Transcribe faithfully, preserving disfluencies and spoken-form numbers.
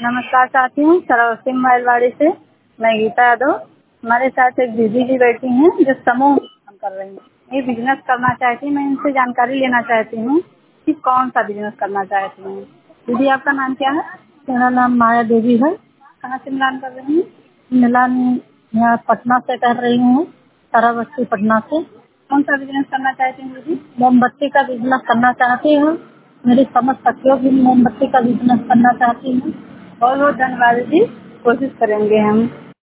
नमस्कार साथी हूँ सरस्वती मोबाइलवाड़ी से। मैं गीता यादव। हमारे साथ एक दीदी जी बैठी हैं जो समूह काम कर रही हैं। ये बिजनेस करना चाहती हैं। मैं इनसे जानकारी लेना चाहती हूँ कि कौन सा बिजनेस करना चाहती हैं। दीदी आपका नाम क्या है? मेरा नाम माया देवी है। कहाँ से मिलान कर रही हैं? मिलान यहाँ पटना से कर रही हूँ, ताराबस्ती पटना से। कौन सा बिजनेस करना चाहती हैं दीदी? मोमबत्ती का बिजनेस करना चाहती हूँ। मेरी समझ सखियों भी मोमबत्ती का बिजनेस करना चाहती हूँ। बहुत बहुत धन्यवाद दीदी, कोशिश करेंगे हम।